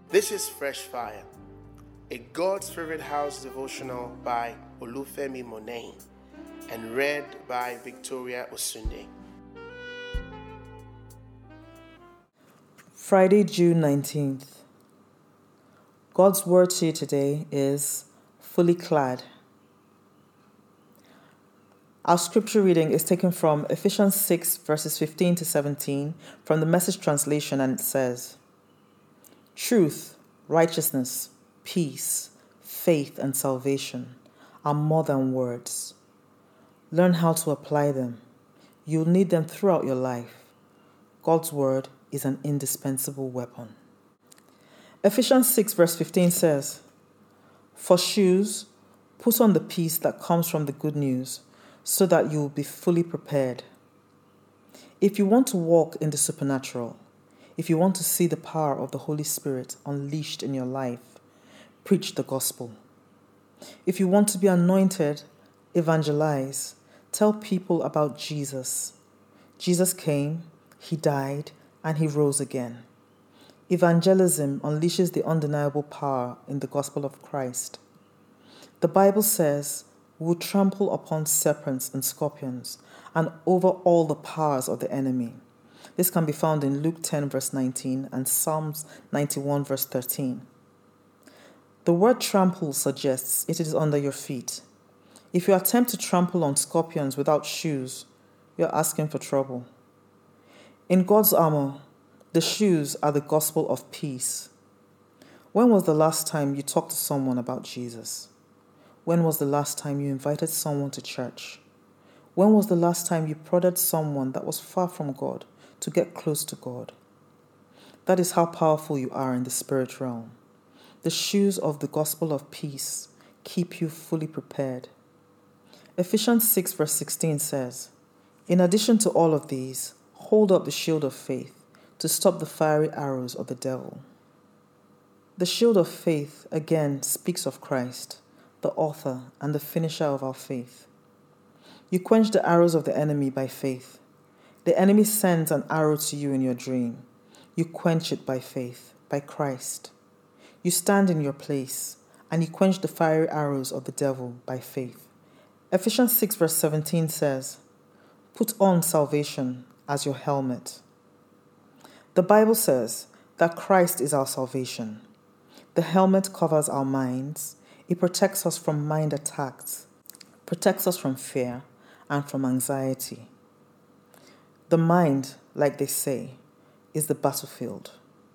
This is Fresh Fire, a God's Favorite House devotional by Olufemi Monain and read by Victoria Osunde. Friday, June 19th. God's word to you today is fully clad. Our scripture reading is taken from Ephesians 6 verses 15 to 17 from the Message translation, and it says, "Truth, righteousness, peace, faith, and salvation are more than words. Learn how to apply them. You'll need them throughout your life. God's word is an indispensable weapon." Ephesians 6 verse 15 says, "For shoes, put on the peace that comes from the good news, so that you will be fully prepared." If you want to walk in the supernatural, if you want to see the power of the Holy Spirit unleashed in your life, preach the gospel. If you want to be anointed, evangelize. Tell people about Jesus. Jesus came, he died, and he rose again. Evangelism unleashes the undeniable power in the gospel of Christ. The Bible says, "We will trample upon serpents and scorpions and over all the powers of the enemy." This can be found in Luke 10 verse 19 and Psalms 91 verse 13. The word trample suggests it is under your feet. If you attempt to trample on scorpions without shoes, you're asking for trouble. In God's armor, the shoes are the gospel of peace. When was the last time you talked to someone about Jesus? When was the last time you invited someone to church? When was the last time you prodded someone that was far from God to get close to God? That is how powerful you are in the spirit realm. The shoes of the gospel of peace keep you fully prepared. Ephesians 6 verse 16 says, "In addition to all of these, hold up the shield of faith to stop the fiery arrows of the devil." The shield of faith again speaks of Christ, the author and the finisher of our faith. You quench the arrows of the enemy by faith. The enemy sends an arrow to you in your dream. You quench it by faith, by Christ. You stand in your place and you quench the fiery arrows of the devil by faith. Ephesians 6 verse 17 says, "Put on salvation as your helmet." The Bible says that Christ is our salvation. The helmet covers our minds. It protects us from mind attacks, protects us from fear and from anxiety. The mind, like they say, is the battlefield.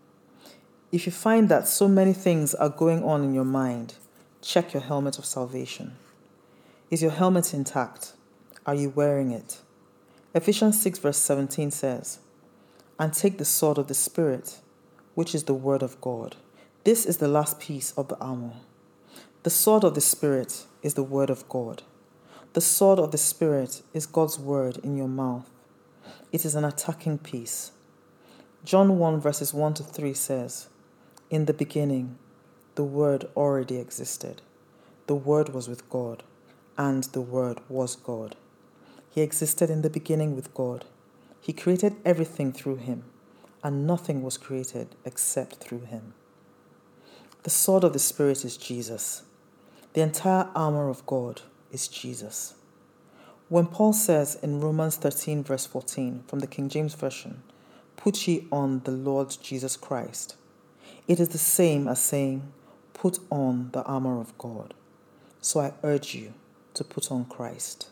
If you find that so many things are going on in your mind, check your helmet of salvation. Is your helmet intact? Are you wearing it? Ephesians 6 verse 17 says, "And take the sword of the Spirit, which is the word of God." This is the last piece of the armor. The sword of the Spirit is the word of God. The sword of the Spirit is God's word in your mouth. It is an attacking piece. John 1 verses 1 to 3 says, "In the beginning, the Word already existed. The Word was with God, and the Word was God. He existed in the beginning with God. He created everything through him, and nothing was created except through him." The sword of the Spirit is Jesus. The entire armor of God is Jesus. When Paul says in Romans 13 verse 14 from the King James Version, "Put ye on the Lord Jesus Christ," it is the same as saying, "Put on the armor of God." So I urge you to put on Christ.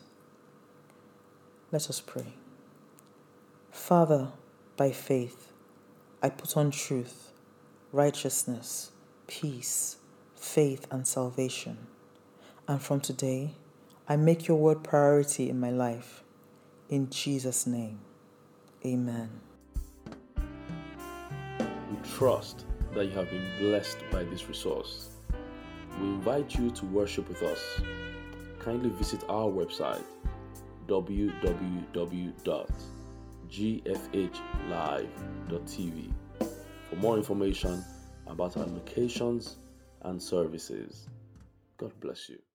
Let us pray. Father, by faith, I put on truth, righteousness, peace, faith, and salvation. And from today, I make your word priority in my life. In Jesus' name, amen. We trust that you have been blessed by this resource. We invite you to worship with us. Kindly visit our website www.gfhlive.tv for more information about our locations and services. God bless you.